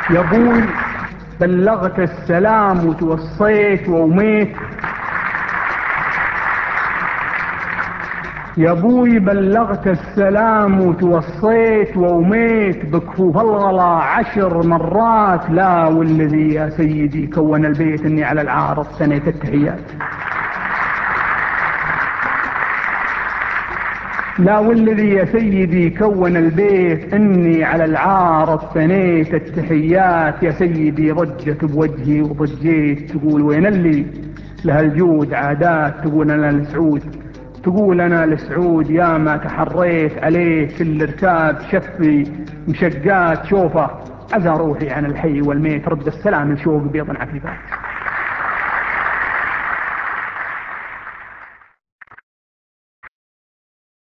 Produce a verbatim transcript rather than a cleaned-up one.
يا ابوي بلغت السلام وتوصيت ووميت، يا ابوي بلغت السلام وتوصيت ووميت بكفوف الغلا عشر مرات. لا والذي يا سيدي كون البيت اني على العارض ثنيت التحيات، لا والذي يا سيدي كون البيت اني على العارض ثنيت التحيات. يا سيدي ضجت بوجهي وضجيت تقول وين اللي لها الجود عادات، تقول انا لسعود، تقول انا لسعود يا ما تحريت عليه كل ارتاب شفي مشقات شوفه عزى روحي عن الحي والميت. رد السلام الشوق بيض عفيفات.